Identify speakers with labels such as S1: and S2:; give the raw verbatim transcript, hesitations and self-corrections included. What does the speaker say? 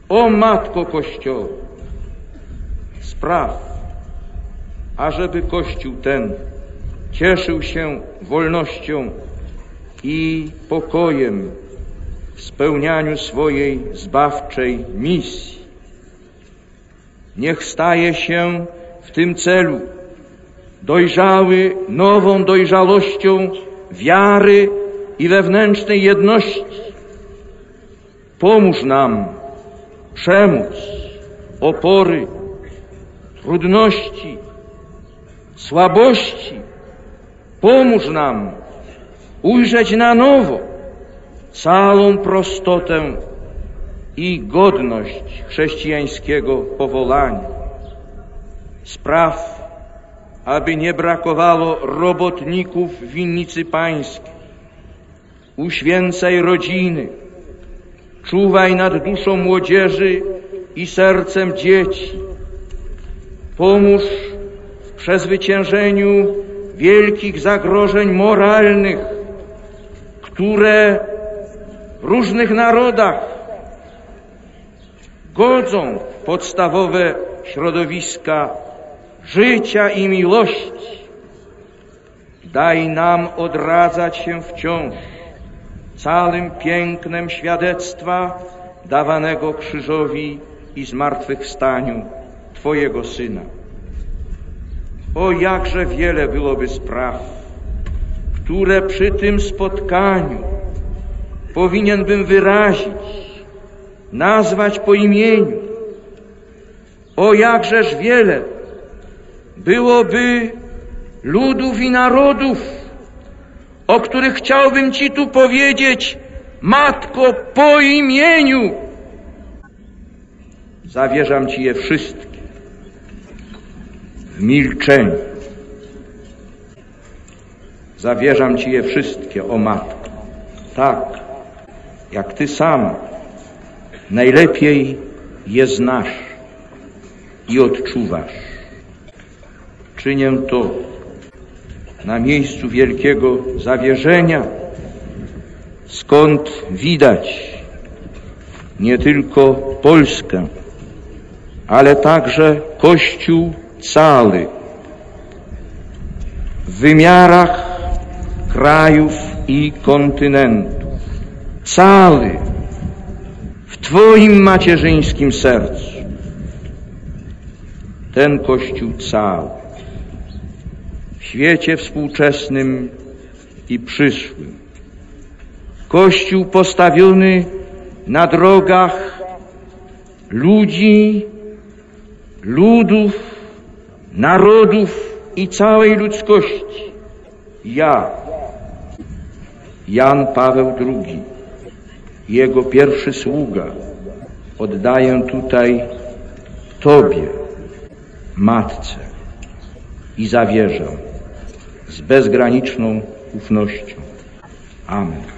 S1: O Matko Kościoła, spraw, ażeby Kościół ten cieszył się wolnością i pokojem w spełnianiu swojej zbawczej misji. Niech staje się w tym celu dojrzały nową dojrzałością wiary i wewnętrznej jedności. Pomóż nam przemóc opory, trudności, słabości. Pomóż nam ujrzeć na nowo całą prostotę i godność chrześcijańskiego powołania. Spraw, aby nie brakowało robotników w winnicy pańskiej. Uświęcaj rodziny, czuwaj nad duszą młodzieży i sercem dzieci. Pomóż w przezwyciężeniu wielkich zagrożeń moralnych, które w różnych narodach godzą w podstawowe środowiska życia i miłości. Daj nam odradzać się wciąż całym pięknem świadectwa dawanego krzyżowi i zmartwychwstaniu Twojego Syna. O jakże wiele byłoby spraw, które przy tym spotkaniu powinien bym wyrazić, nazwać po imieniu. O jakżeż wiele byłoby ludów i narodów, o których chciałbym Ci tu powiedzieć, Matko, po imieniu. Zawierzam Ci je wszystkie w milczeniu. Zawierzam Ci je wszystkie, o Matko, tak jak Ty sama najlepiej je znasz i odczuwasz. Czynię to na miejscu wielkiego zawierzenia, skąd widać nie tylko Polskę, ale także Kościół cały w wymiarach krajów i kontynentów, cały w Twoim macierzyńskim sercu. Ten Kościół cały w świecie współczesnym i przyszłym. Kościół postawiony na drogach ludzi, ludów, narodów i całej ludzkości. Ja, Jan Paweł drugi, jego pierwszy sługa, oddaję tutaj Tobie, Matce, i zawierzam z bezgraniczną ufnością. Amen.